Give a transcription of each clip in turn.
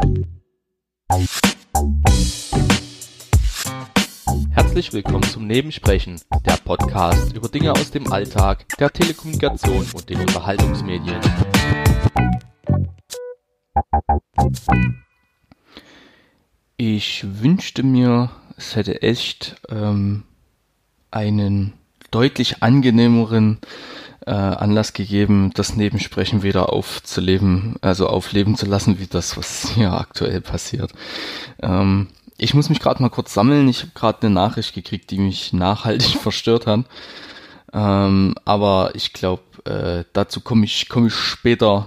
Herzlich willkommen zum Nebensprechen, der Podcast über Dinge aus dem Alltag, der Telekommunikation und den Unterhaltungsmedien. Ich wünschte mir, es hätte echt einen deutlich angenehmeren Anlass gegeben, das Nebensprechen wieder aufleben zu lassen, wie das, was hier aktuell passiert. Ich muss mich gerade mal kurz sammeln. Ich habe gerade eine Nachricht gekriegt, die mich nachhaltig verstört hat. Aber ich glaube, dazu komme ich später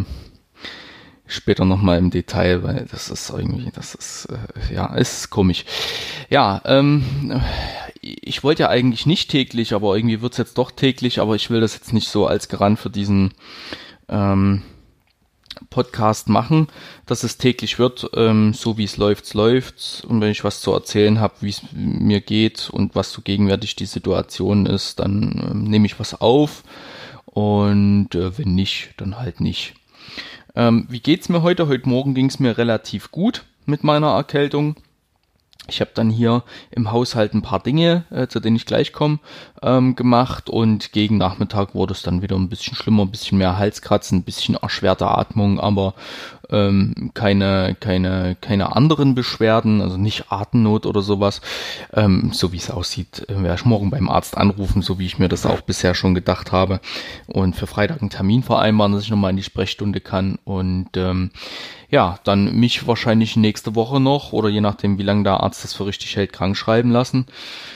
nochmal im Detail, weil das ist komisch. Ja, ich wollte ja eigentlich nicht täglich, aber irgendwie wird's jetzt doch täglich, aber ich will das jetzt nicht so als Garant für diesen Podcast machen, dass es täglich wird, so wie es läuft. Und wenn ich was zu erzählen habe, wie es mir geht und was so gegenwärtig die Situation ist, dann nehme ich was auf und wenn nicht, dann halt nicht. Wie geht's mir heute? Heute Morgen ging's mir relativ gut mit meiner Erkältung. Ich habe dann hier im Haushalt ein paar Dinge, zu denen ich gleich komme, gemacht und gegen Nachmittag wurde es dann wieder ein bisschen schlimmer, ein bisschen mehr Halskratzen, ein bisschen erschwerte Atmung, aber keine anderen Beschwerden, also nicht Atemnot oder sowas. So wie es aussieht, werde ich morgen beim Arzt anrufen, so wie ich mir das auch bisher schon gedacht habe und für Freitag einen Termin vereinbaren, dass ich nochmal in die Sprechstunde kann und dann mich wahrscheinlich nächste Woche noch oder je nachdem, wie lange der Arzt das für richtig hält, krank schreiben lassen.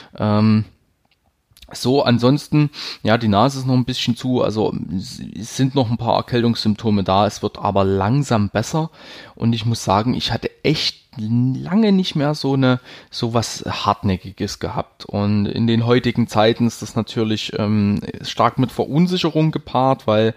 Ansonsten, ja, die Nase ist noch ein bisschen zu, also es sind noch ein paar Erkältungssymptome da, es wird aber langsam besser und ich muss sagen, ich hatte echt lange nicht mehr so was Hartnäckiges gehabt und in den heutigen Zeiten ist das natürlich stark mit Verunsicherung gepaart, weil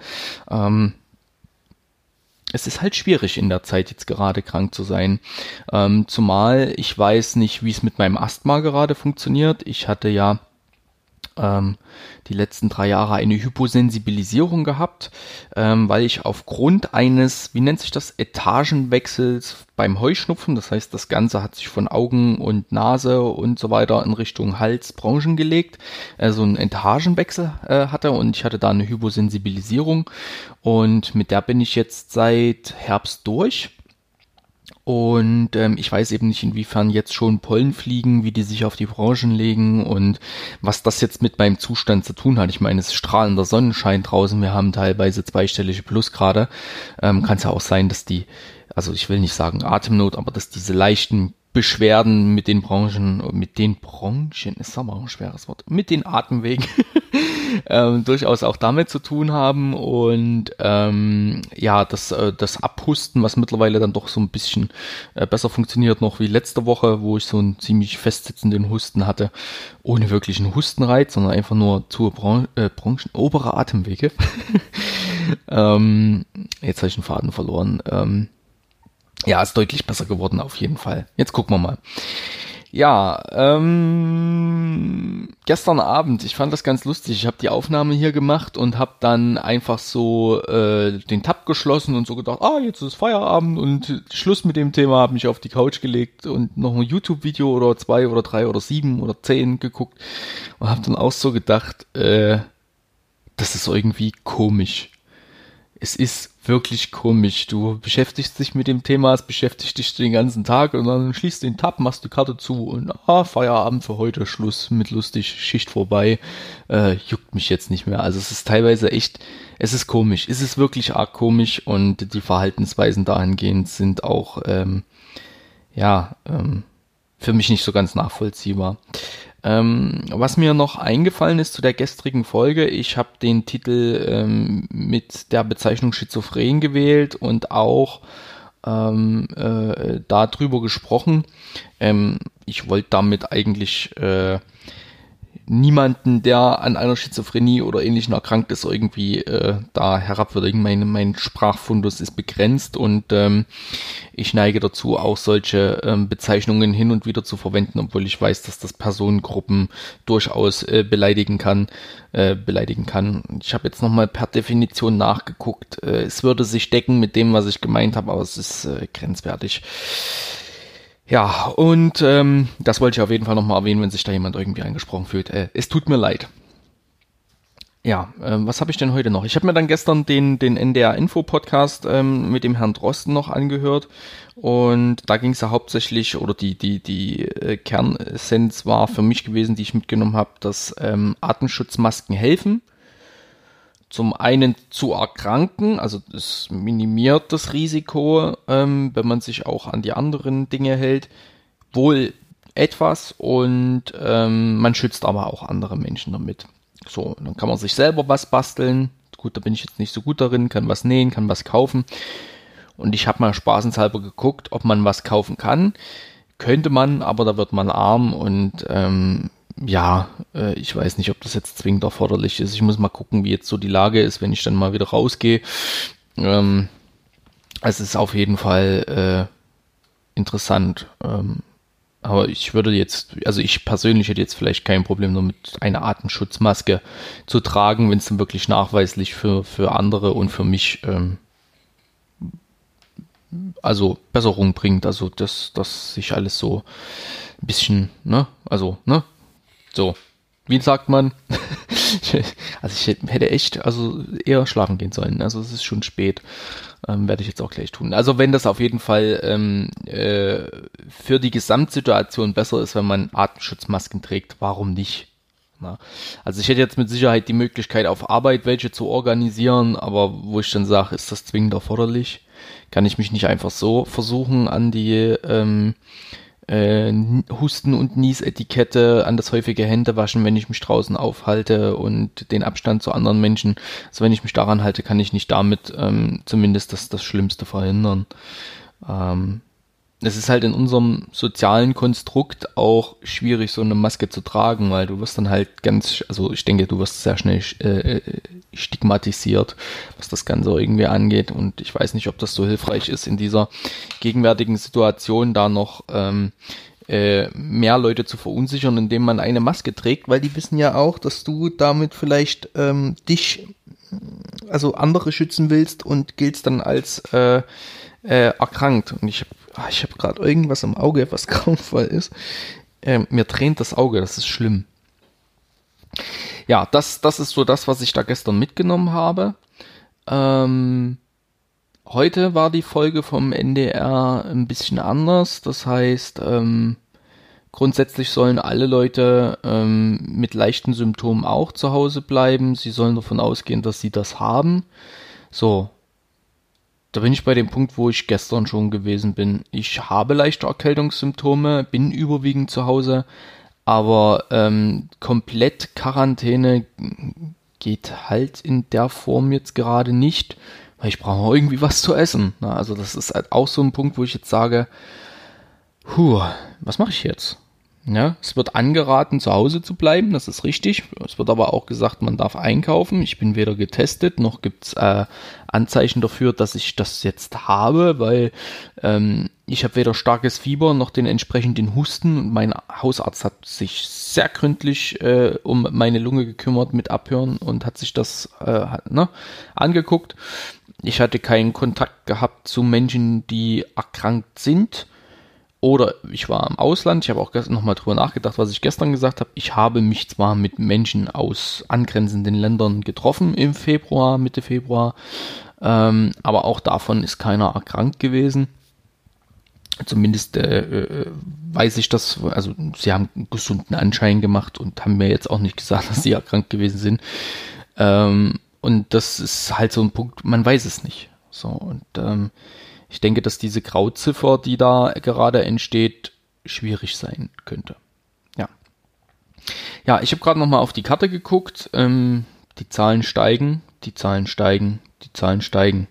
es ist halt schwierig in der Zeit jetzt gerade krank zu sein, zumal ich weiß nicht, wie es mit meinem Asthma gerade funktioniert. Ich hatte ja die letzten 3 Jahre eine Hyposensibilisierung gehabt, weil ich aufgrund eines, wie nennt sich das, Etagenwechsels beim Heuschnupfen, das heißt, das Ganze hat sich von Augen und Nase und so weiter in Richtung Hals, Bronchien gelegt, also einen Etagenwechsel hatte und ich hatte da eine Hyposensibilisierung und mit der bin ich jetzt seit Herbst durch. Und ich weiß eben nicht, inwiefern jetzt schon Pollen fliegen, wie die sich auf die Branchen legen und was das jetzt mit meinem Zustand zu tun hat. Ich meine, es ist strahlender Sonnenschein draußen, wir haben teilweise zweistellige Plusgrade. Kann es ja auch sein, dass ich will nicht sagen Atemnot, aber dass diese leichten Beschwerden mit den Branchen, ist aber auch ein schweres Wort, mit den Atemwegen durchaus auch damit zu tun haben und das Abhusten, was mittlerweile dann doch so ein bisschen besser funktioniert noch wie letzte Woche, wo ich so einen ziemlich festsitzenden Husten hatte, ohne wirklichen Hustenreiz, sondern einfach nur zur Bronchien, obere Atemwege. Jetzt habe ich den Faden verloren. Ist deutlich besser geworden auf jeden Fall. Jetzt gucken wir mal. Ja, gestern Abend, ich fand das ganz lustig, ich habe die Aufnahme hier gemacht und habe dann einfach so den Tab geschlossen und so gedacht, jetzt ist Feierabend und Schluss mit dem Thema, habe mich auf die Couch gelegt und noch ein YouTube-Video oder 2 oder 3 oder 7 oder 10 geguckt und habe dann auch so gedacht, das ist irgendwie komisch. Es ist wirklich komisch. Du beschäftigst dich mit dem Thema, es beschäftigt dich den ganzen Tag und dann schließt den Tab, machst die Karte zu und Feierabend für heute, Schluss mit lustig, Schicht vorbei, juckt mich jetzt nicht mehr. Also es ist teilweise echt, es ist komisch. Es ist wirklich arg komisch und die Verhaltensweisen dahingehend sind auch, für mich nicht so ganz nachvollziehbar. Was mir noch eingefallen ist zu der gestrigen Folge, ich habe den Titel mit der Bezeichnung Schizophren gewählt und auch darüber gesprochen. Ich wollte damit eigentlich niemanden, der an einer Schizophrenie oder Ähnlichem erkrankt ist, irgendwie da herabwürdigen. Mein Sprachfundus ist begrenzt und ich neige dazu, auch solche Bezeichnungen hin und wieder zu verwenden, obwohl ich weiß, dass das Personengruppen durchaus beleidigen kann. Ich habe jetzt nochmal per Definition nachgeguckt. Es würde sich decken mit dem, was ich gemeint habe, aber es ist grenzwertig. Ja, und das wollte ich auf jeden Fall nochmal erwähnen, wenn sich da jemand irgendwie angesprochen fühlt. Es tut mir leid. Ja, was habe ich denn heute noch? Ich habe mir dann gestern den NDR-Info-Podcast mit dem Herrn Drosten noch angehört und da ging es ja hauptsächlich, oder die Kernessenz war für mich gewesen, die ich mitgenommen habe, dass Atemschutzmasken helfen. Zum einen zu erkranken, also es minimiert das Risiko, wenn man sich auch an die anderen Dinge hält, wohl etwas und man schützt aber auch andere Menschen damit. So, dann kann man sich selber was basteln. Gut, da bin ich jetzt nicht so gut darin, kann was nähen, kann was kaufen. Und ich habe mal spaßenshalber geguckt, ob man was kaufen kann. Könnte man, aber da wird man arm und ich weiß nicht, ob das jetzt zwingend erforderlich ist. Ich muss mal gucken, wie jetzt so die Lage ist, wenn ich dann mal wieder rausgehe. Es ist auf jeden Fall interessant. Aber ich persönlich hätte jetzt vielleicht kein Problem damit, eine Atemschutzmaske zu tragen, wenn es dann wirklich nachweislich für andere und für mich also Besserung bringt. Also dass sich alles so ein bisschen, so, wie sagt man? Also ich hätte echt eher schlafen gehen sollen. Also es ist schon spät. Werde ich jetzt auch gleich tun. Also wenn das auf jeden Fall für die Gesamtsituation besser ist, wenn man Atemschutzmasken trägt, warum nicht? Na? Also ich hätte jetzt mit Sicherheit die Möglichkeit, auf Arbeit welche zu organisieren, aber wo ich dann sage, ist das zwingend erforderlich? Kann ich mich nicht einfach so versuchen, an die Husten- und Niesetikette, an das häufige Händewaschen, wenn ich mich draußen aufhalte und den Abstand zu anderen Menschen. Also wenn ich mich daran halte, kann ich nicht damit zumindest das Schlimmste verhindern. Es ist halt in unserem sozialen Konstrukt auch schwierig, so eine Maske zu tragen, weil du wirst dann halt ich denke, du wirst sehr schnell stigmatisiert, was das Ganze irgendwie angeht. Und ich weiß nicht, ob das so hilfreich ist, in dieser gegenwärtigen Situation da noch mehr Leute zu verunsichern, indem man eine Maske trägt, weil die wissen ja auch, dass du damit vielleicht andere schützen willst und giltst dann als erkrankt. Und ich habe gerade irgendwas im Auge, was grauenvoll ist. Mir tränt das Auge, das ist schlimm. Ja, das ist so das, was ich da gestern mitgenommen habe. Heute war die Folge vom NDR ein bisschen anders. Das heißt, grundsätzlich sollen alle Leute mit leichten Symptomen auch zu Hause bleiben. Sie sollen davon ausgehen, dass sie das haben. So. Da bin ich bei dem Punkt, wo ich gestern schon gewesen bin. Ich habe leichte Erkältungssymptome, bin überwiegend zu Hause, aber komplett Quarantäne geht halt in der Form jetzt gerade nicht, weil ich brauche irgendwie was zu essen. Also das ist halt auch so ein Punkt, wo ich jetzt sage, was mache ich jetzt? Ja, es wird angeraten, zu Hause zu bleiben, das ist richtig. Es wird aber auch gesagt, man darf einkaufen. Ich bin weder getestet, noch gibt's Anzeichen dafür, dass ich das jetzt habe, weil ich habe weder starkes Fieber noch den entsprechenden Husten. Und mein Hausarzt hat sich sehr gründlich um meine Lunge gekümmert mit Abhören und hat sich das angeguckt. Ich hatte keinen Kontakt gehabt zu Menschen, die erkrankt sind. Oder ich war im Ausland, ich habe auch nochmal drüber nachgedacht, was ich gestern gesagt habe. Ich habe mich zwar mit Menschen aus angrenzenden Ländern getroffen im Februar, Mitte Februar, aber auch davon ist keiner erkrankt gewesen. Zumindest weiß ich das, also sie haben einen gesunden Anschein gemacht und haben mir jetzt auch nicht gesagt, dass sie erkrankt gewesen sind. Und das ist halt so ein Punkt, man weiß es nicht. So, und ich denke, dass diese Grauziffer, die da gerade entsteht, schwierig sein könnte. Ja, ich habe gerade nochmal auf die Karte geguckt. Die Zahlen steigen, die Zahlen steigen, die Zahlen steigen.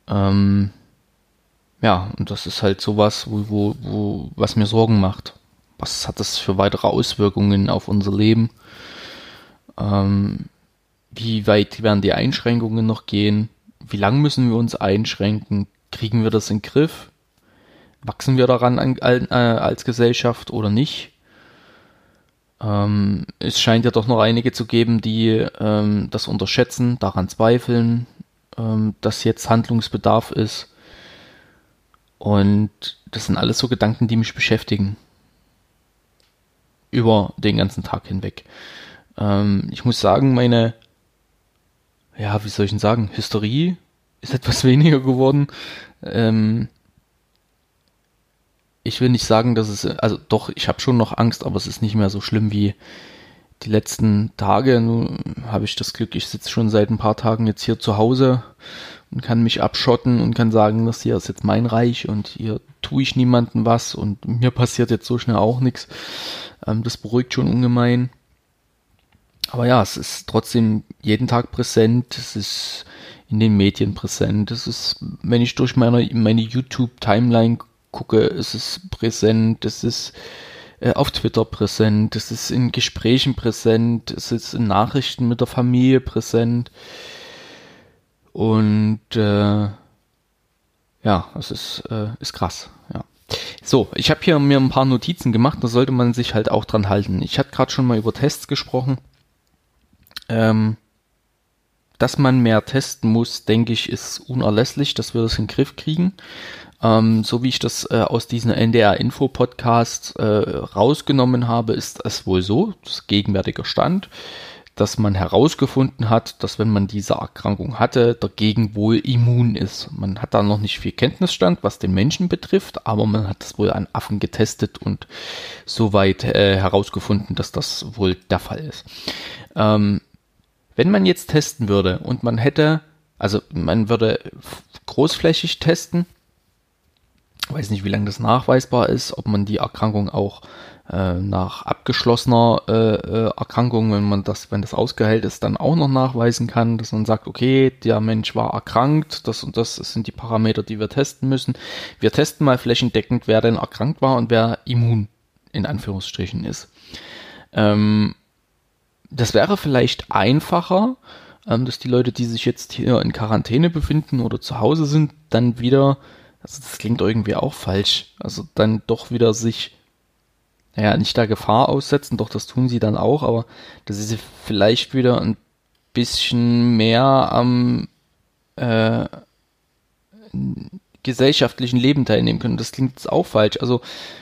Ja, und das ist halt sowas, was mir Sorgen macht. was hat das für weitere Auswirkungen auf unser Leben? Wie weit werden die Einschränkungen noch gehen? Wie lang müssen wir uns einschränken? Kriegen wir das in den Griff? Wachsen wir daran als Gesellschaft oder nicht? Es scheint ja doch noch einige zu geben, die das unterschätzen, daran zweifeln, dass jetzt Handlungsbedarf ist. Und das sind alles so Gedanken, die mich beschäftigen. Über den ganzen Tag hinweg. Ich muss sagen, meine, ja, wie soll ich denn sagen, Hysterie ist etwas weniger geworden. Ich will nicht sagen, dass es, also doch, ich habe schon noch Angst, aber es ist nicht mehr so schlimm wie die letzten Tage. Nun habe ich das Glück, ich sitze schon seit ein paar Tagen jetzt hier zu Hause und kann mich abschotten und kann sagen, das hier ist jetzt mein Reich und hier tue ich niemandem was und mir passiert jetzt so schnell auch nichts. Das beruhigt schon ungemein. Aber ja, es ist trotzdem jeden Tag präsent, es ist in den Medien präsent, es ist, wenn ich durch meine YouTube-Timeline gucke, es ist präsent, es ist auf Twitter präsent, es ist in Gesprächen präsent, es ist in Nachrichten mit der Familie präsent und ja, es ist krass, ja. So, ich habe hier mir ein paar Notizen gemacht, da sollte man sich halt auch dran halten. Ich hatte gerade schon mal über Tests gesprochen. Dass man mehr testen muss, denke ich, ist unerlässlich, dass wir das in den Griff kriegen. So wie ich das aus diesem NDR-Info-Podcast rausgenommen habe, ist es wohl so, das gegenwärtige Stand, dass man herausgefunden hat, dass wenn man diese Erkrankung hatte, dagegen wohl immun ist. Man hat da noch nicht viel Kenntnisstand, was den Menschen betrifft, aber man hat das wohl an Affen getestet und soweit herausgefunden, dass das wohl der Fall ist. Wenn man jetzt testen würde und man würde großflächig testen, weiß nicht, wie lange das nachweisbar ist, ob man die Erkrankung auch nach abgeschlossener Erkrankung, wenn das ausgeheilt ist, dann auch noch nachweisen kann, dass man sagt, okay, der Mensch war erkrankt, das und das sind die Parameter, die wir testen müssen. Wir testen mal flächendeckend, wer denn erkrankt war und wer immun in Anführungsstrichen ist. Das wäre vielleicht einfacher, dass die Leute, die sich jetzt hier in Quarantäne befinden oder zu Hause sind, dann wieder, also das klingt irgendwie auch falsch, also dann doch wieder sich, naja, nicht der Gefahr aussetzen, doch das tun sie dann auch, aber dass sie vielleicht wieder ein bisschen mehr am gesellschaftlichen Leben teilnehmen können. Das klingt jetzt auch falsch, also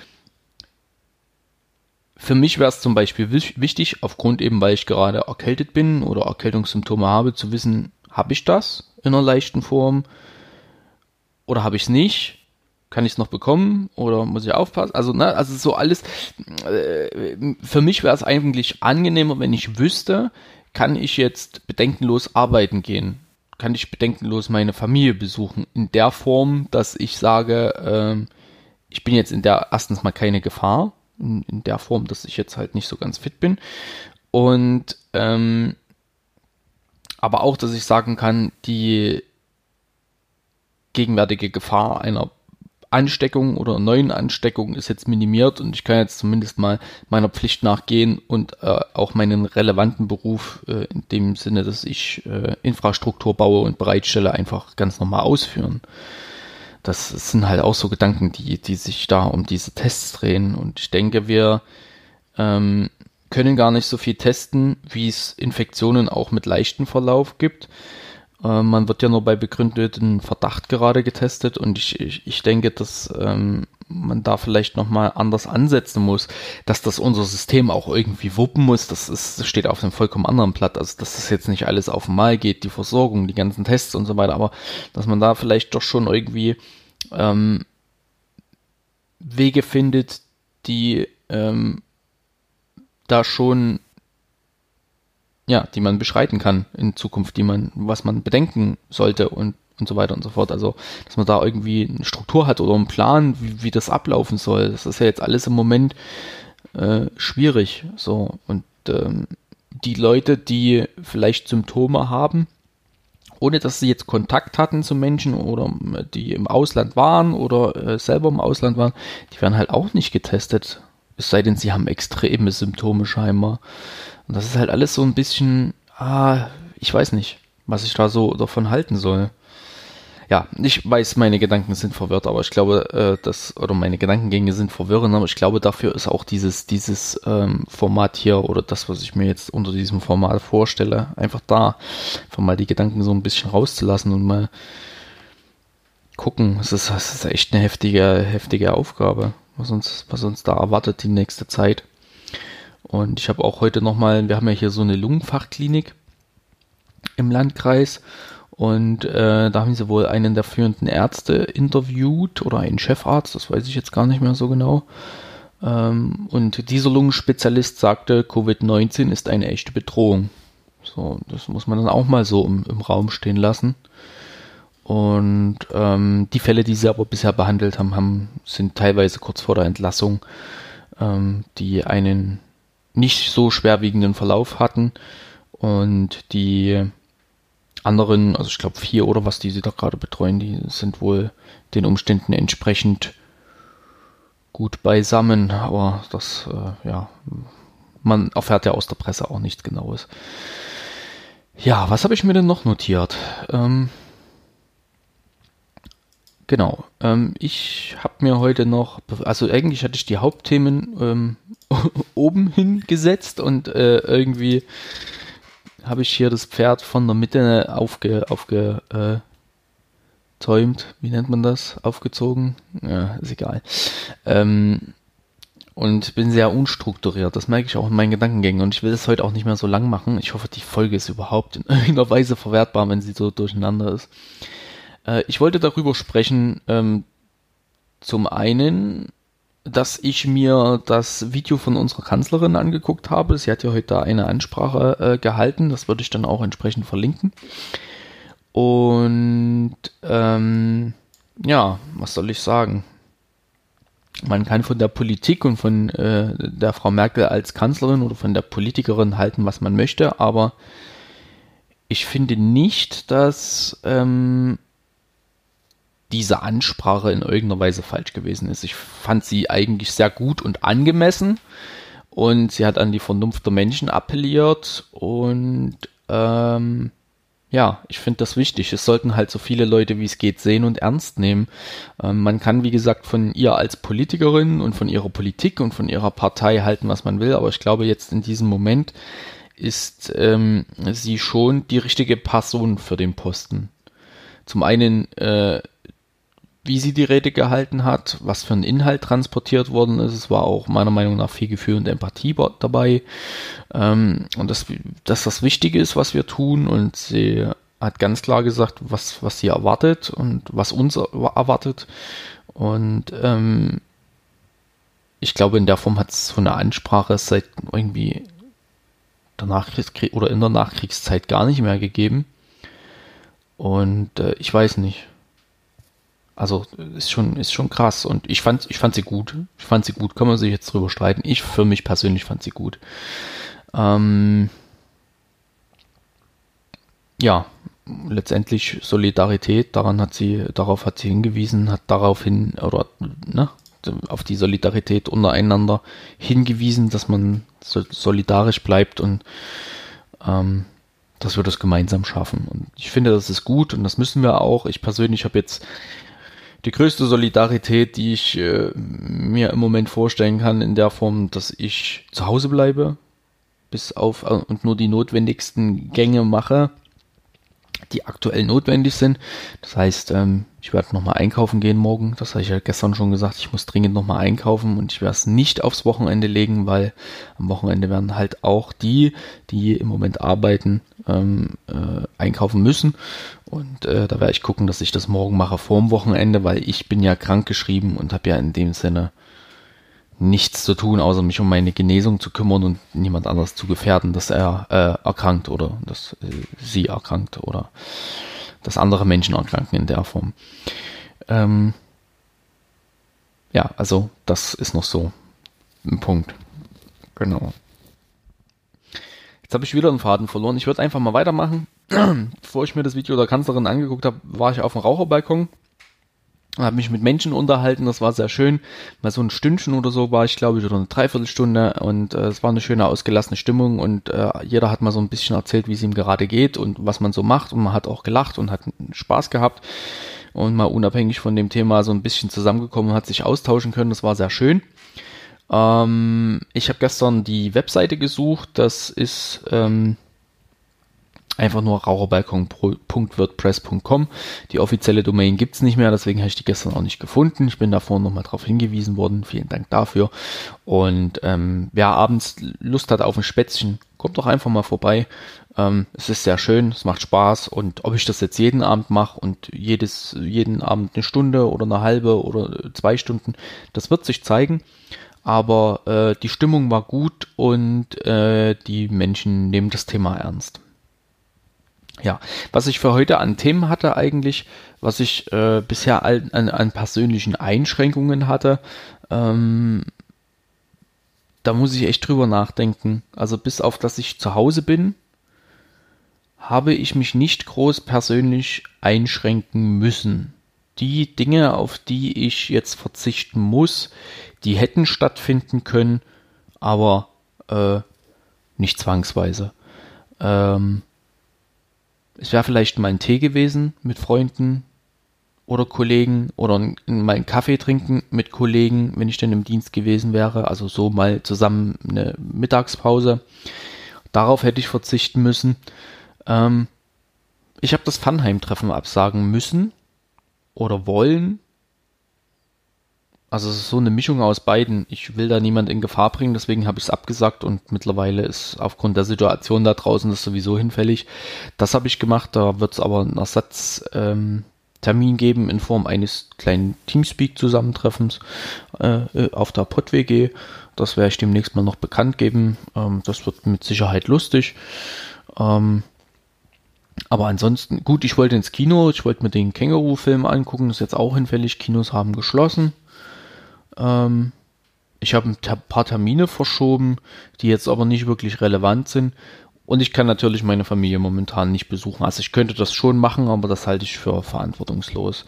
für mich wäre es zum Beispiel wichtig, aufgrund eben, weil ich gerade erkältet bin oder Erkältungssymptome habe, zu wissen, habe ich das in einer leichten Form oder habe ich es nicht? Kann ich es noch bekommen oder muss ich aufpassen? Also so alles. Für mich wäre es eigentlich angenehmer, wenn ich wüsste, kann ich jetzt bedenkenlos arbeiten gehen? Kann ich bedenkenlos meine Familie besuchen? In der Form, dass ich sage, ich bin jetzt erstens mal keine Gefahr, in der Form, dass ich jetzt halt nicht so ganz fit bin und aber auch, dass ich sagen kann, die gegenwärtige Gefahr einer Ansteckung oder neuen Ansteckung ist jetzt minimiert und ich kann jetzt zumindest mal meiner Pflicht nachgehen und auch meinen relevanten Beruf in dem Sinne, dass ich Infrastruktur baue und bereitstelle, einfach ganz normal ausführen. Das sind halt auch so Gedanken, die sich da um diese Tests drehen. Und ich denke, wir können gar nicht so viel testen, wie es Infektionen auch mit leichtem Verlauf gibt. Man wird ja nur bei begründeten Verdacht gerade getestet. Und ich denke, dass man da vielleicht nochmal anders ansetzen muss, dass das unser System auch irgendwie wuppen muss. Das steht auf einem vollkommen anderen Blatt. Also, dass das jetzt nicht alles auf einmal geht, die Versorgung, die ganzen Tests und so weiter. Aber dass man da vielleicht doch schon irgendwie Wege findet, die da schon, ja, die man beschreiten kann in Zukunft, was man bedenken sollte und so weiter und so fort. Also, dass man da irgendwie eine Struktur hat oder einen Plan, wie das ablaufen soll. Das ist ja jetzt alles im Moment schwierig. So, und die Leute, die vielleicht Symptome haben, ohne dass sie jetzt Kontakt hatten zu Menschen oder die im Ausland waren oder selber im Ausland waren, die werden halt auch nicht getestet. Es sei denn, sie haben extreme Symptome scheinbar. Und das ist halt alles so ein bisschen, ich weiß nicht, was ich da so davon halten soll. Ja, ich weiß, meine Gedanken sind verwirrt, aber ich glaube, oder meine Gedankengänge sind verwirrend, aber ich glaube, dafür ist auch dieses Format hier oder das, was ich mir jetzt unter diesem Format vorstelle, einfach da. Einfach mal die Gedanken so ein bisschen rauszulassen und mal gucken. Es ist echt eine heftige Aufgabe, was uns da erwartet die nächste Zeit. Und ich habe auch heute nochmal, wir haben ja hier so eine Lungenfachklinik im Landkreis. Und da haben sie wohl einen der führenden Ärzte interviewt oder einen Chefarzt, das weiß ich jetzt gar nicht mehr so genau. Und dieser Lungenspezialist sagte, Covid-19 ist eine echte Bedrohung. So, das muss man dann auch mal so im Raum stehen lassen. Und die Fälle, die sie aber bisher behandelt sind teilweise kurz vor der Entlassung, die einen nicht so schwerwiegenden Verlauf hatten und die anderen, also ich glaube 4 oder was, die sie da gerade betreuen, die sind wohl den Umständen entsprechend gut beisammen, aber das, man erfährt ja aus der Presse auch nichts Genaues. Ja, was habe ich mir denn noch notiert? Genau, ich habe mir heute noch, also eigentlich hatte ich die Hauptthemen oben hingesetzt und irgendwie habe ich hier das Pferd von der Mitte aufgezäumt. Wie nennt man das? Aufgezogen? Ja, ist egal. Und bin sehr unstrukturiert. Das merke ich auch in meinen Gedankengängen. Und ich will das heute auch nicht mehr so lang machen. Ich hoffe, die Folge ist überhaupt in irgendeiner Weise verwertbar, wenn sie so durcheinander ist. Ich wollte darüber sprechen, zum einen, dass ich mir das Video von unserer Kanzlerin angeguckt habe. Sie hat ja heute da eine Ansprache gehalten. Das würde ich dann auch entsprechend verlinken. Und was soll ich sagen? Man kann von der Politik und von der Frau Merkel als Kanzlerin oder von der Politikerin halten, was man möchte. Aber ich finde nicht, dass diese Ansprache in irgendeiner Weise falsch gewesen ist. Ich fand sie eigentlich sehr gut und angemessen und sie hat an die Vernunft der Menschen appelliert und ich finde das wichtig. Es sollten halt so viele Leute wie es geht sehen und ernst nehmen. Man kann, wie gesagt, von ihr als Politikerin und von ihrer Politik und von ihrer Partei halten, was man will, aber ich glaube, jetzt in diesem Moment ist sie schon die richtige Person für den Posten. Zum einen wie sie die Rede gehalten hat, was für ein Inhalt transportiert worden ist. Es war auch meiner Meinung nach viel Gefühl und Empathie dabei. Und dass das Wichtige ist, was wir tun. Und sie hat ganz klar gesagt, was sie erwartet und was uns erwartet. Und ich glaube, in der Form hat es so eine Ansprache seit irgendwie in der Nachkriegszeit gar nicht mehr gegeben. Und ich weiß nicht. Also ist schon krass und ich fand sie gut. Kann man sich jetzt drüber streiten. Ich für mich persönlich fand sie gut. Letztendlich Solidarität, darauf hat sie hingewiesen, auf die Solidarität untereinander hingewiesen, dass man solidarisch bleibt und dass wir das gemeinsam schaffen. Und ich finde, das ist gut und das müssen wir auch. Ich persönlich habe jetzt die größte Solidarität, die ich mir im Moment vorstellen kann, in der Form, dass ich zu Hause bleibe, und nur die notwendigsten Gänge mache, die aktuell notwendig sind. Das heißt, ich werde nochmal einkaufen gehen morgen. Das habe ich ja gestern schon gesagt. Ich muss dringend nochmal einkaufen und ich werde es nicht aufs Wochenende legen, weil am Wochenende werden halt auch die im Moment arbeiten, einkaufen müssen. Und da werde ich gucken, dass ich das morgen mache vor dem Wochenende, weil ich bin ja krankgeschrieben und habe ja in dem Sinne nichts zu tun, außer mich um meine Genesung zu kümmern und niemand anderes zu gefährden, dass er erkrankt oder dass sie erkrankt oder dass andere Menschen erkranken in der Form. Also das ist noch so ein Punkt. Genau. Jetzt habe ich wieder einen Faden verloren. Ich würde einfach mal weitermachen. Bevor ich mir das Video der Kanzlerin angeguckt habe, war ich auf dem Raucherbalkon Habe mich mit Menschen unterhalten, das war sehr schön. Mal so ein Stündchen oder so war ich, glaube ich, oder eine Dreiviertelstunde und es war eine schöne, ausgelassene Stimmung und jeder hat mal so ein bisschen erzählt, wie es ihm gerade geht und was man so macht und man hat auch gelacht und hat Spaß gehabt und mal unabhängig von dem Thema so ein bisschen zusammengekommen und hat sich austauschen können, das war sehr schön. Ich habe gestern die Webseite gesucht, das ist einfach nur raucherbalkon.wordpress.com. Die offizielle Domain gibt's nicht mehr, deswegen habe ich die gestern auch nicht gefunden. Ich bin davor nochmal darauf hingewiesen worden. Vielen Dank dafür. Und wer abends Lust hat auf ein Spätzchen, kommt doch einfach mal vorbei. Es ist sehr schön, es macht Spaß und ob ich das jetzt jeden Abend mache und jeden Abend eine Stunde oder eine halbe oder 2 Stunden, das wird sich zeigen. Aber die Stimmung war gut und die Menschen nehmen das Thema ernst. Ja, was ich für heute an Themen hatte eigentlich, was ich bisher an persönlichen Einschränkungen hatte, da muss ich echt drüber nachdenken. Also bis auf, dass ich zu Hause bin, habe ich mich nicht groß persönlich einschränken müssen. Die Dinge, auf die ich jetzt verzichten muss, die hätten stattfinden können, aber nicht zwangsweise. Es wäre vielleicht mal ein Tee gewesen mit Freunden oder Kollegen oder mal einen Kaffee trinken mit Kollegen, wenn ich denn im Dienst gewesen wäre. Also so mal zusammen eine Mittagspause. Darauf hätte ich verzichten müssen. Ich habe das Pfannheim-Treffen absagen müssen oder wollen. Also es ist so eine Mischung aus beiden. Ich will da niemand in Gefahr bringen, deswegen habe ich es abgesagt und mittlerweile ist aufgrund der Situation da draußen das sowieso hinfällig. Das habe ich gemacht, da wird es aber einen Ersatztermin geben in Form eines kleinen Teamspeak-Zusammentreffens auf der PodWG. Das werde ich demnächst mal noch bekannt geben. Das wird mit Sicherheit lustig. Aber ansonsten, gut, ich wollte ins Kino, ich wollte mir den Känguru-Film angucken, das ist jetzt auch hinfällig, Kinos haben geschlossen. Ich habe ein paar Termine verschoben, die jetzt aber nicht wirklich relevant sind. Und ich kann natürlich meine Familie momentan nicht besuchen. Also ich könnte das schon machen, aber das halte ich für verantwortungslos.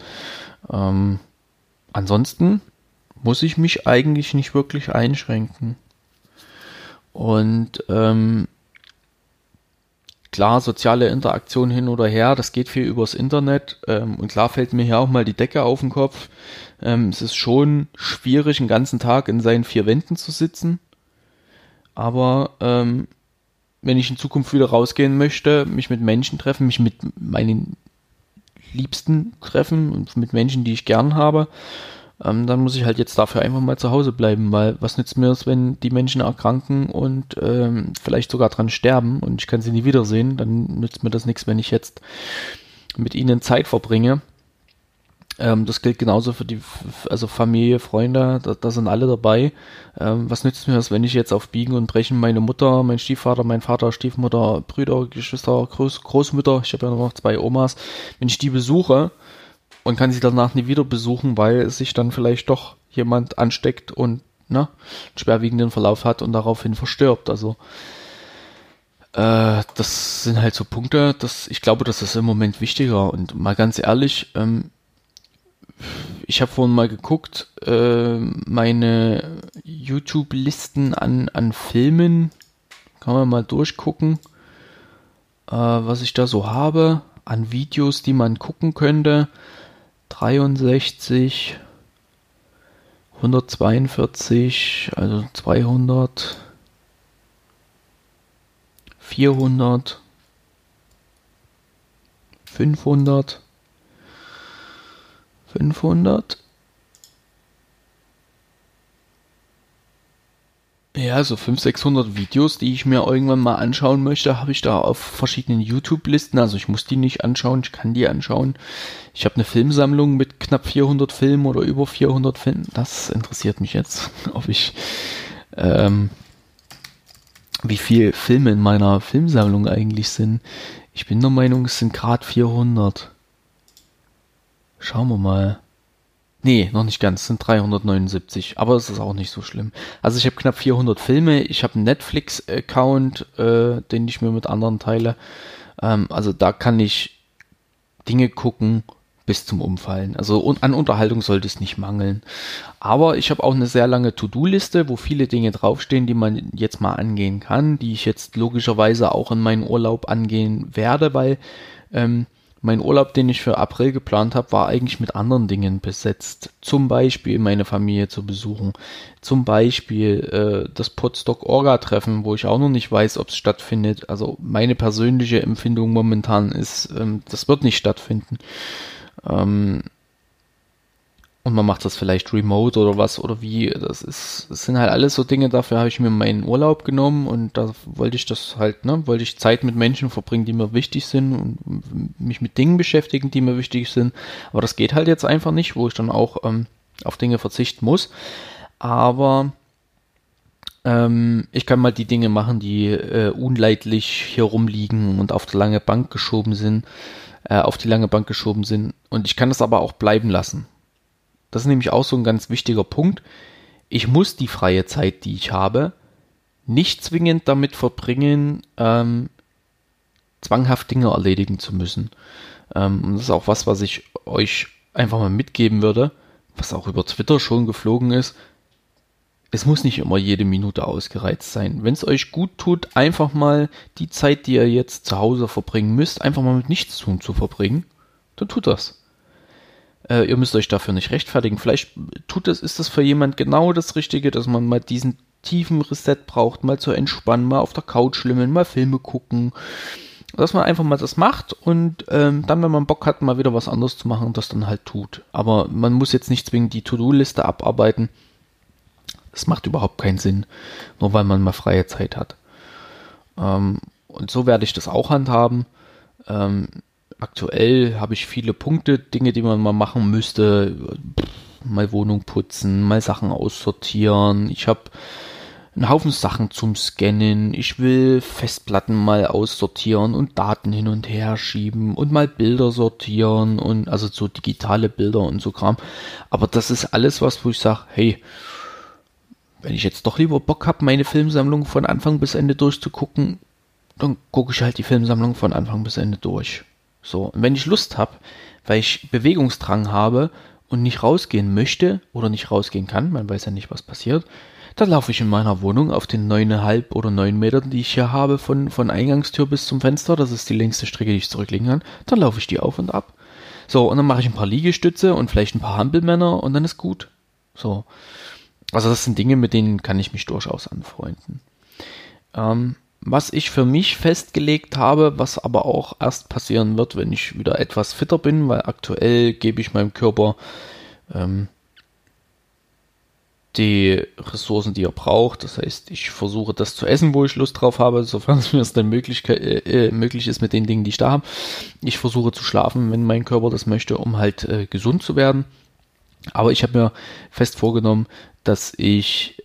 Ansonsten muss ich mich eigentlich nicht wirklich einschränken. Und klar, soziale Interaktion hin oder her, das geht viel übers Internet. Und klar fällt mir hier auch mal die Decke auf den Kopf. Es ist schon schwierig, den ganzen Tag in seinen 4 Wänden zu sitzen. Aber wenn ich in Zukunft wieder rausgehen möchte, mich mit Menschen treffen, mich mit meinen Liebsten treffen und mit Menschen, die ich gern habe, dann muss ich halt jetzt dafür einfach mal zu Hause bleiben, weil was nützt mir es, wenn die Menschen erkranken und vielleicht sogar dran sterben und ich kann sie nie wiedersehen, dann nützt mir das nichts, wenn ich jetzt mit ihnen Zeit verbringe. Das gilt genauso für also Familie, Freunde, da sind alle dabei. Was nützt mir das, wenn ich jetzt auf Biegen und Brechen meine Mutter, mein Stiefvater, mein Vater, Stiefmutter, Brüder, Geschwister, Großmütter, ich habe ja noch 2 Omas, wenn ich die besuche und kann sie danach nie wieder besuchen, weil sich dann vielleicht doch jemand ansteckt und einen schwerwiegenden Verlauf hat und daraufhin verstirbt. Also das sind halt so Punkte, ich glaube, das ist im Moment wichtiger. Und mal ganz ehrlich, ich habe vorhin mal geguckt, meine YouTube-Listen an Filmen, kann man mal durchgucken, was ich da so habe, an Videos, die man gucken könnte. 63, 142, also 200, 400, 500, 500. Ja, so 500, 600 Videos, die ich mir irgendwann mal anschauen möchte, habe ich da auf verschiedenen YouTube-Listen. Also ich muss die nicht anschauen, ich kann die anschauen. Ich habe eine Filmsammlung mit knapp 400 Filmen oder über 400 Filmen. Das interessiert mich jetzt, ob ich wie viel Filme in meiner Filmsammlung eigentlich sind. Ich bin der Meinung, es sind gerade 400. Schauen wir mal. Nee, noch nicht ganz, es sind 379, aber es ist auch nicht so schlimm. Also ich habe knapp 400 Filme, ich habe einen Netflix-Account, den ich mir mit anderen teile. Also da kann ich Dinge gucken, bis zum Umfallen. Also an Unterhaltung sollte es nicht mangeln. Aber ich habe auch eine sehr lange To-Do-Liste, wo viele Dinge draufstehen, die man jetzt mal angehen kann, die ich jetzt logischerweise auch in meinen Urlaub angehen werde, weil mein Urlaub, den ich für April geplant habe, war eigentlich mit anderen Dingen besetzt. Zum Beispiel meine Familie zu besuchen. Zum Beispiel das Potsdok-Orga-Treffen, wo ich auch noch nicht weiß, ob es stattfindet. Also meine persönliche Empfindung momentan ist, das wird nicht stattfinden. Und man macht das vielleicht remote oder was oder wie. Das sind halt alles so Dinge, dafür habe ich mir meinen Urlaub genommen und da wollte ich das halt, wollte ich Zeit mit Menschen verbringen, die mir wichtig sind und mich mit Dingen beschäftigen, die mir wichtig sind. Aber das geht halt jetzt einfach nicht, wo ich dann auch auf Dinge verzichten muss. Aber ich kann mal die Dinge machen, die unleidlich hier rumliegen und auf die lange Bank geschoben sind. Und ich kann das aber auch bleiben lassen. Das ist nämlich auch so ein ganz wichtiger Punkt. Ich muss die freie Zeit, die ich habe, nicht zwingend damit verbringen, zwanghaft Dinge erledigen zu müssen. Und das ist auch was ich euch einfach mal mitgeben würde, was auch über Twitter schon geflogen ist. Es muss nicht immer jede Minute ausgereizt sein. Wenn es euch gut tut, einfach mal die Zeit, die ihr jetzt zu Hause verbringen müsst, einfach mal mit Nichtstun zu verbringen, dann tut das. Ihr müsst euch dafür nicht rechtfertigen. Vielleicht ist das für jemand genau das Richtige, dass man mal diesen tiefen Reset braucht, mal zu entspannen, mal auf der Couch schlimmen, mal Filme gucken. Dass man einfach mal das macht und dann, wenn man Bock hat, mal wieder was anderes zu machen, das dann halt tut. Aber man muss jetzt nicht zwingend die To-Do-Liste abarbeiten. Das macht überhaupt keinen Sinn, nur weil man mal freie Zeit hat. Und so werde ich das auch handhaben. Aktuell habe ich viele Punkte, Dinge, die man mal machen müsste. Mal Wohnung putzen, mal Sachen aussortieren. Ich habe einen Haufen Sachen zum Scannen. Ich will Festplatten mal aussortieren und Daten hin und her schieben und mal Bilder sortieren und also so digitale Bilder und so Kram. Aber das ist alles was, wo ich sage, hey, wenn ich jetzt doch lieber Bock habe, meine Filmsammlung von Anfang bis Ende durchzugucken, dann gucke ich halt die Filmsammlung von Anfang bis Ende durch. So, und wenn ich Lust habe, weil ich Bewegungsdrang habe und nicht rausgehen möchte oder nicht rausgehen kann, man weiß ja nicht, was passiert, dann laufe ich in meiner Wohnung auf den 9,5 oder 9 Metern, die ich hier habe, von Eingangstür bis zum Fenster, das ist die längste Strecke, die ich zurücklegen kann, dann laufe ich die auf und ab. So, und dann mache ich ein paar Liegestütze und vielleicht ein paar Hampelmänner und dann ist gut. So, also das sind Dinge, mit denen kann ich mich durchaus anfreunden. Was ich für mich festgelegt habe, was aber auch erst passieren wird, wenn ich wieder etwas fitter bin, weil aktuell gebe ich meinem Körper die Ressourcen, die er braucht. Das heißt, ich versuche das zu essen, wo ich Lust drauf habe, sofern es mir dann möglich ist mit den Dingen, die ich da habe. Ich versuche zu schlafen, wenn mein Körper das möchte, um halt gesund zu werden. Aber ich habe mir fest vorgenommen, dass ich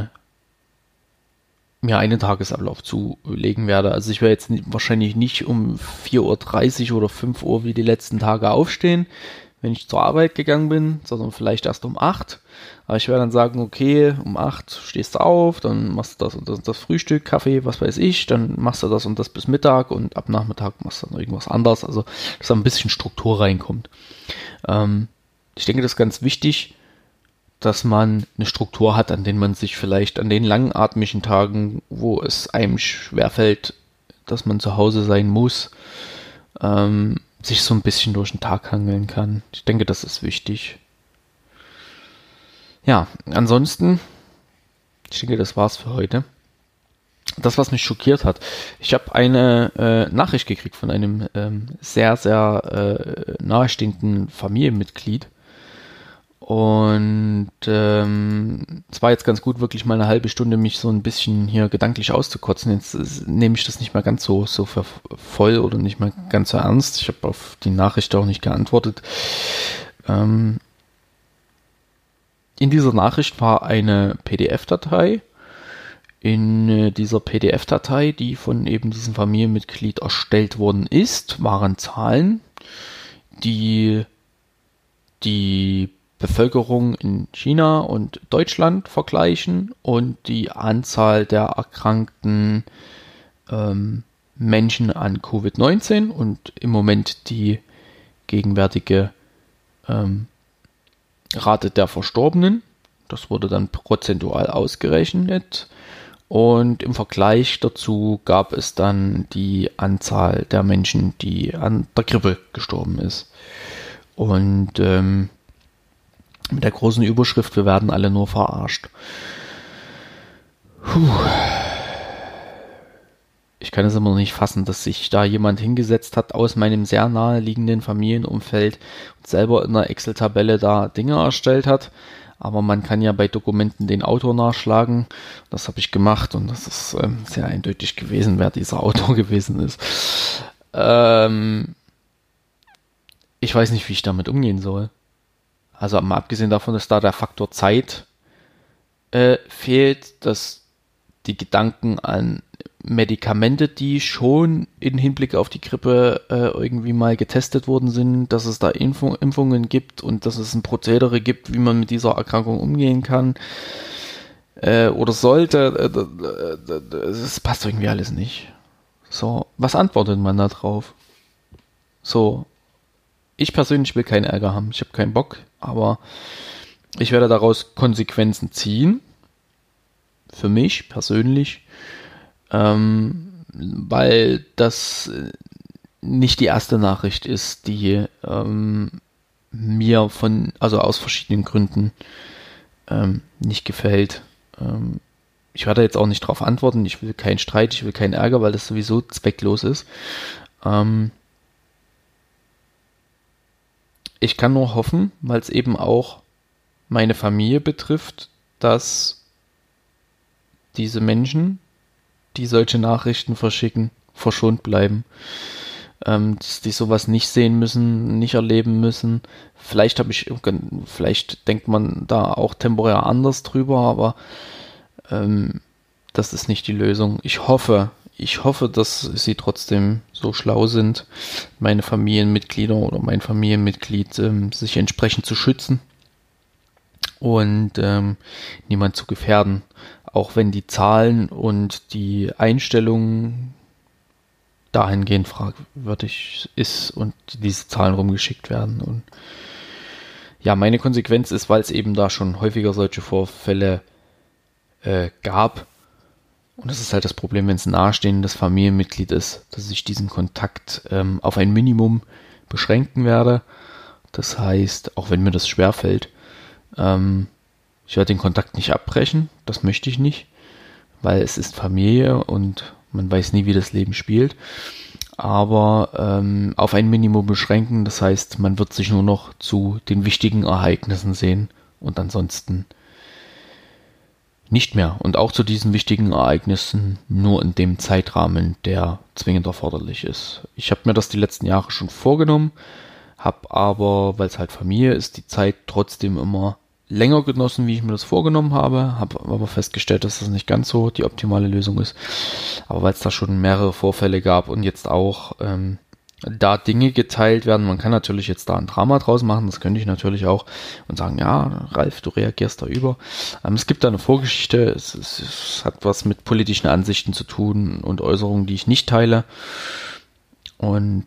mir einen Tagesablauf zulegen werde. Also ich werde jetzt wahrscheinlich nicht um 4:30 Uhr oder 5 Uhr wie die letzten Tage aufstehen, wenn ich zur Arbeit gegangen bin, sondern vielleicht erst um 8. Aber ich werde dann sagen, okay, um 8 stehst du auf, dann machst du das und das Frühstück, Kaffee, was weiß ich, dann machst du das und das bis Mittag und ab Nachmittag machst du dann irgendwas anderes. Also, dass da ein bisschen Struktur reinkommt. Ich denke, das ist ganz wichtig, dass man eine Struktur hat, an denen man sich vielleicht an den langatmigen Tagen, wo es einem schwerfällt, dass man zu Hause sein muss, sich so ein bisschen durch den Tag hangeln kann. Ich denke, das ist wichtig. Ja, ansonsten, ich denke, das war's für heute. Das, was mich schockiert hat, ich habe eine Nachricht gekriegt von einem sehr, sehr nahestehenden Familienmitglied. Und es war jetzt ganz gut, wirklich mal eine halbe Stunde mich so ein bisschen hier gedanklich auszukotzen. Jetzt nehme ich das nicht mehr ganz so für voll oder nicht mehr ganz so ernst. Ich habe auf die Nachricht auch nicht geantwortet. In dieser Nachricht war eine PDF-Datei. In dieser PDF-Datei, die von eben diesem Familienmitglied erstellt worden ist, waren Zahlen, die Bevölkerung in China und Deutschland vergleichen und die Anzahl der erkrankten Menschen an Covid-19 und im Moment die gegenwärtige Rate der Verstorbenen. Das wurde dann prozentual ausgerechnet. Und im Vergleich dazu gab es dann die Anzahl der Menschen, die an der Grippe gestorben ist. Und mit der großen Überschrift, wir werden alle nur verarscht. Ich kann es immer noch nicht fassen, dass sich da jemand hingesetzt hat aus meinem sehr naheliegenden Familienumfeld und selber in einer Excel-Tabelle da Dinge erstellt hat. Aber man kann ja bei Dokumenten den Autor nachschlagen. Das habe ich gemacht und das ist sehr eindeutig gewesen, wer dieser Autor gewesen ist. Ich weiß nicht, wie ich damit umgehen soll. Also mal abgesehen davon, dass da der Faktor Zeit fehlt, dass die Gedanken an Medikamente, die schon in Hinblick auf die Grippe irgendwie mal getestet worden sind, dass es da Impfungen gibt und dass es ein Prozedere gibt, wie man mit dieser Erkrankung umgehen kann oder sollte. Das passt irgendwie alles nicht. So, was antwortet man da drauf? So, ich persönlich will keinen Ärger haben. Ich habe keinen Bock, aber ich werde daraus Konsequenzen ziehen. Für mich persönlich. Weil das nicht die erste Nachricht ist, die mir aus verschiedenen Gründen nicht gefällt. Ich werde jetzt auch nicht darauf antworten, ich will keinen Streit, ich will keinen Ärger, weil das sowieso zwecklos ist. Ich kann nur hoffen, weil es eben auch meine Familie betrifft, dass diese Menschen, die solche Nachrichten verschicken, verschont bleiben. Dass die sowas nicht sehen müssen, nicht erleben müssen. Vielleicht denkt man da auch temporär anders drüber, aber das ist nicht die Lösung. Ich hoffe, dass sie trotzdem so schlau sind, meine Familienmitglieder oder mein Familienmitglied sich entsprechend zu schützen und niemand zu gefährden. Auch wenn die Zahlen und die Einstellungen dahingehend fragwürdig ist und diese Zahlen rumgeschickt werden. Und ja, meine Konsequenz ist, weil es eben da schon häufiger solche Vorfälle gab, und das ist halt das Problem, wenn es ein nahestehendes Familienmitglied ist, dass ich diesen Kontakt auf ein Minimum beschränken werde. Das heißt, auch wenn mir das schwerfällt, ich werde den Kontakt nicht abbrechen, das möchte ich nicht, weil es ist Familie und man weiß nie, wie das Leben spielt. Aber auf ein Minimum beschränken, das heißt, man wird sich nur noch zu den wichtigen Ereignissen sehen und ansonsten nicht mehr. Und auch zu diesen wichtigen Ereignissen nur in dem Zeitrahmen, der zwingend erforderlich ist. Ich habe mir das die letzten Jahre schon vorgenommen, habe aber, weil es halt Familie ist, die Zeit trotzdem immer länger genossen, wie ich mir das vorgenommen habe aber festgestellt, dass das nicht ganz so die optimale Lösung ist. Aber weil es da schon mehrere Vorfälle gab und jetzt auch da Dinge geteilt werden, man kann natürlich jetzt da ein Drama draus machen, das könnte ich natürlich auch und sagen, ja, Ralf, du reagierst da über. Es gibt da eine Vorgeschichte, es hat was mit politischen Ansichten zu tun und Äußerungen, die ich nicht teile. Und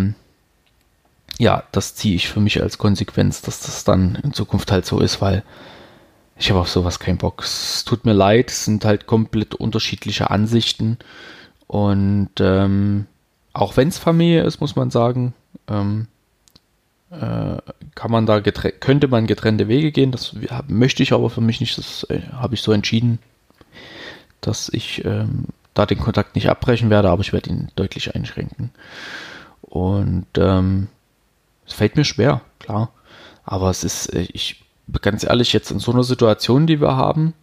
ja, das ziehe ich für mich als Konsequenz, dass das dann in Zukunft halt so ist, weil ich habe auf sowas keinen Bock. Es tut mir leid, es sind halt komplett unterschiedliche Ansichten und auch wenn es Familie ist, muss man sagen, könnte man getrennte Wege gehen. Das möchte ich aber für mich nicht. Das habe ich so entschieden, dass ich da den Kontakt nicht abbrechen werde, aber ich werde ihn deutlich einschränken. Und es fällt mir schwer, klar. Aber es ist, ganz ehrlich, jetzt in so einer Situation, die wir haben,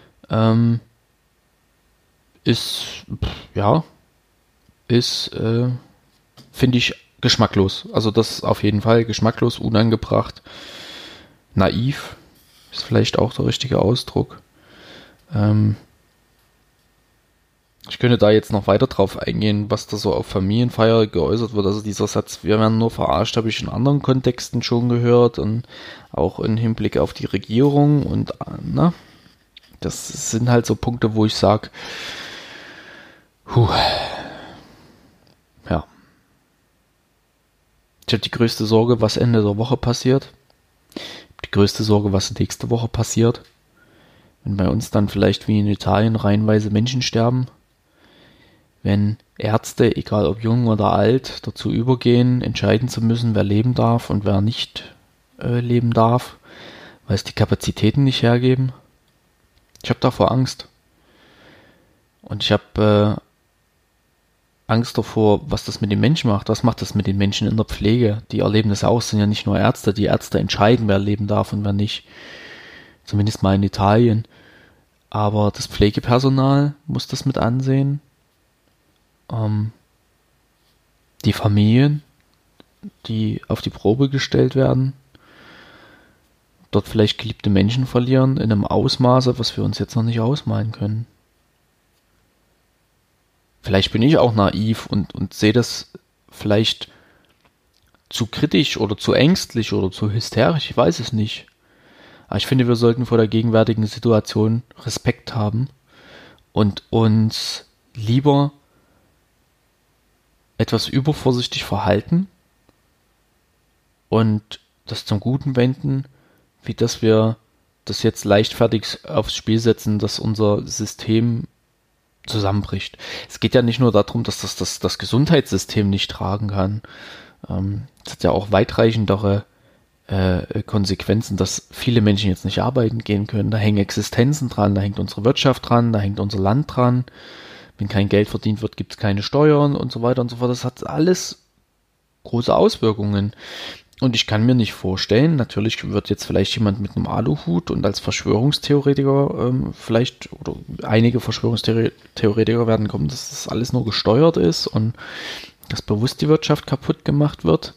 finde ich, geschmacklos. Also das ist auf jeden Fall geschmacklos, unangebracht, naiv, ist vielleicht auch der richtige Ausdruck. Ich könnte da jetzt noch weiter drauf eingehen, was da so auf Familienfeier geäußert wird. Also dieser Satz, wir werden nur verarscht, habe ich in anderen Kontexten schon gehört und auch im Hinblick auf die Regierung und das sind halt so Punkte, wo ich sage, ja. Ich habe die größte Sorge, was Ende der Woche passiert. die größte Sorge, was nächste Woche passiert. Wenn bei uns dann vielleicht wie in Italien reihenweise Menschen sterben. Wenn Ärzte, egal ob jung oder alt, dazu übergehen, entscheiden zu müssen, wer leben darf und wer nicht leben darf, weil es die Kapazitäten nicht hergeben. Ich habe davor Angst. Und ich habe Angst davor, was das mit den Menschen macht. Was macht das mit den Menschen in der Pflege? Die erleben das auch, sind ja nicht nur Ärzte. Die Ärzte entscheiden, wer leben darf und wer nicht. Zumindest mal in Italien. Aber das Pflegepersonal muss das mit ansehen. Die Familien, die auf die Probe gestellt werden, dort vielleicht geliebte Menschen verlieren in einem Ausmaße, was wir uns jetzt noch nicht ausmalen können. Vielleicht bin ich auch naiv und sehe das vielleicht zu kritisch oder zu ängstlich oder zu hysterisch, ich weiß es nicht. Aber ich finde, wir sollten vor der gegenwärtigen Situation Respekt haben und uns lieber etwas übervorsichtig verhalten und das zum Guten wenden, wie dass wir das jetzt leichtfertig aufs Spiel setzen, dass unser System zusammenbricht. Es geht ja nicht nur darum, dass das Gesundheitssystem nicht tragen kann. Es hat ja auch weitreichendere Konsequenzen, dass viele Menschen jetzt nicht arbeiten gehen können. Da hängen Existenzen dran, da hängt unsere Wirtschaft dran, da hängt unser Land dran. Wenn kein Geld verdient wird, gibt es keine Steuern und so weiter und so fort. Das hat alles große Auswirkungen. Und ich kann mir nicht vorstellen, natürlich wird jetzt vielleicht jemand mit einem Aluhut und als Verschwörungstheoretiker vielleicht, oder einige Verschwörungstheoretiker werden kommen, dass das alles nur gesteuert ist und dass bewusst die Wirtschaft kaputt gemacht wird.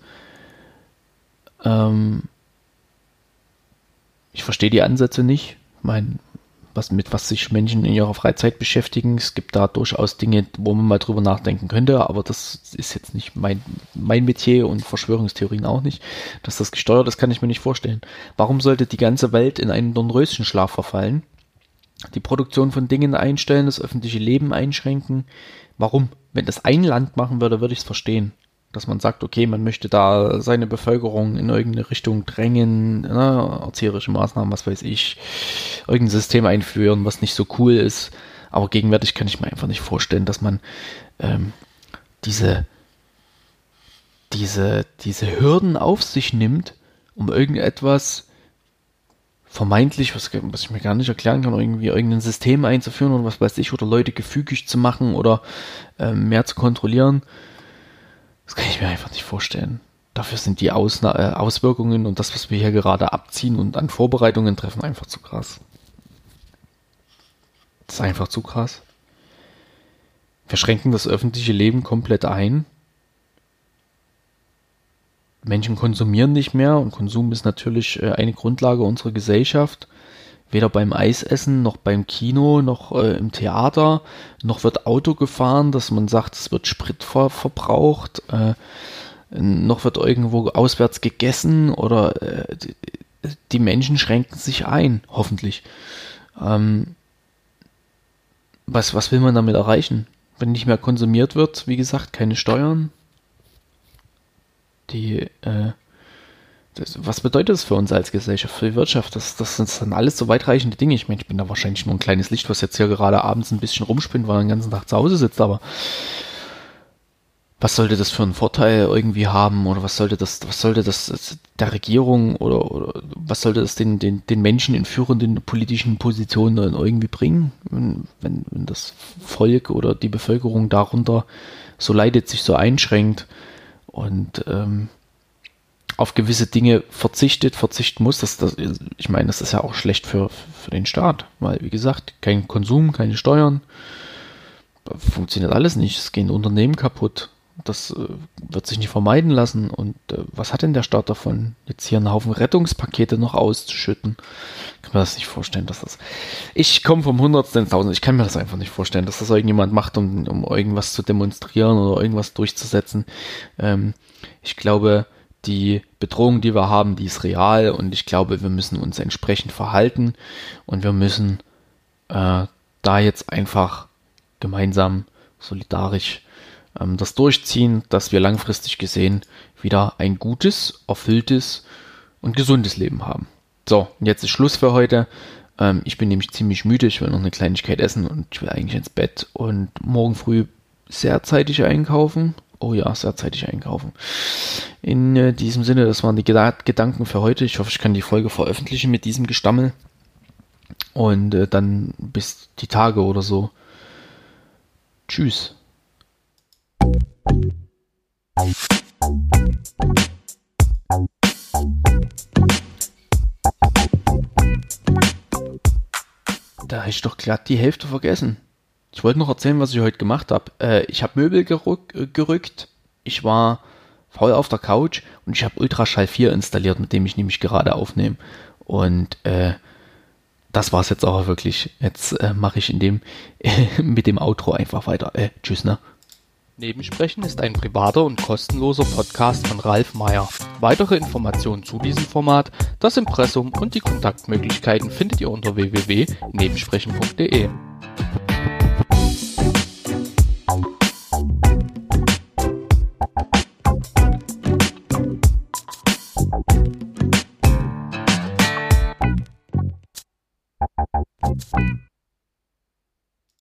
Ich verstehe die Ansätze nicht. Ich meine, was sich Menschen in ihrer Freizeit beschäftigen. Es gibt da durchaus Dinge, wo man mal drüber nachdenken könnte, aber das ist jetzt nicht mein Metier und Verschwörungstheorien auch nicht. Dass das gesteuert ist, kann ich mir nicht vorstellen. Warum sollte die ganze Welt in einen Dornröschenschlaf verfallen? Die Produktion von Dingen einstellen, das öffentliche Leben einschränken? Warum? Wenn das ein Land machen würde, würde ich es verstehen. Dass man sagt, okay, man möchte da seine Bevölkerung in irgendeine Richtung drängen, ne, erzieherische Maßnahmen, was weiß ich, irgendein System einführen, was nicht so cool ist. Aber gegenwärtig kann ich mir einfach nicht vorstellen, dass man diese Hürden auf sich nimmt, um irgendetwas vermeintlich, was ich mir gar nicht erklären kann, irgendwie irgendein System einzuführen oder was weiß ich, oder Leute gefügig zu machen oder mehr zu kontrollieren. Das kann ich mir einfach nicht vorstellen. Dafür sind die Auswirkungen und das, was wir hier gerade abziehen und an Vorbereitungen treffen, einfach zu krass. Das ist einfach zu krass. Wir schränken das öffentliche Leben komplett ein. Menschen konsumieren nicht mehr und Konsum ist natürlich eine Grundlage unserer Gesellschaft. Weder beim Eisessen, noch beim Kino, noch im Theater, noch wird Auto gefahren, dass man sagt, es wird Sprit verbraucht, noch wird irgendwo auswärts gegessen oder die Menschen schränken sich ein, hoffentlich. Was will man damit erreichen? Wenn nicht mehr konsumiert wird, wie gesagt, keine Steuern. Was bedeutet das für uns als Gesellschaft, für die Wirtschaft? Das sind dann alles so weitreichende Dinge. Ich meine, ich bin da wahrscheinlich nur ein kleines Licht, was jetzt hier gerade abends ein bisschen rumspinnt, weil er den ganzen Tag zu Hause sitzt, aber was sollte das für einen Vorteil irgendwie haben oder was sollte das der Regierung oder was sollte das den Menschen in führenden politischen Positionen dann irgendwie bringen, wenn das Volk oder die Bevölkerung darunter so leidet, sich so einschränkt und auf gewisse Dinge verzichten muss. Ich meine, das ist ja auch schlecht für den Staat, weil, wie gesagt, kein Konsum, keine Steuern, funktioniert alles nicht. Es gehen Unternehmen kaputt. Das wird sich nicht vermeiden lassen. Und was hat denn der Staat davon, jetzt hier einen Haufen Rettungspakete noch auszuschütten? Ich kann mir das nicht vorstellen, dass das... Ich komme vom Hundertsten ins Tausend. Ich kann mir das einfach nicht vorstellen, dass das irgendjemand macht, um irgendwas zu demonstrieren oder irgendwas durchzusetzen. Ich glaube, die Bedrohung, die wir haben, die ist real und ich glaube, wir müssen uns entsprechend verhalten und wir müssen da jetzt einfach gemeinsam solidarisch das durchziehen, dass wir langfristig gesehen wieder ein gutes, erfülltes und gesundes Leben haben. So, jetzt ist Schluss für heute. Ich bin nämlich ziemlich müde, ich will noch eine Kleinigkeit essen und ich will eigentlich ins Bett und morgen früh sehr zeitig einkaufen. Oh ja, sehr zeitig einkaufen. In diesem Sinne, das waren die Gedanken für heute. Ich hoffe, ich kann die Folge veröffentlichen mit diesem Gestammel. Und dann bis die Tage oder so. Tschüss. Da habe ich doch glatt die Hälfte vergessen. Ich wollte noch erzählen, was ich heute gemacht habe. Ich habe Möbel gerückt. Ich war faul auf der Couch und ich habe Ultraschall 4 installiert, mit dem ich nämlich gerade aufnehme. Und das war's jetzt aber wirklich. Jetzt mache ich mit dem Outro einfach weiter. Tschüss, ne? Nebensprechen ist ein privater und kostenloser Podcast von Ralf Meyer. Weitere Informationen zu diesem Format, das Impressum und die Kontaktmöglichkeiten findet ihr unter www.nebensprechen.de.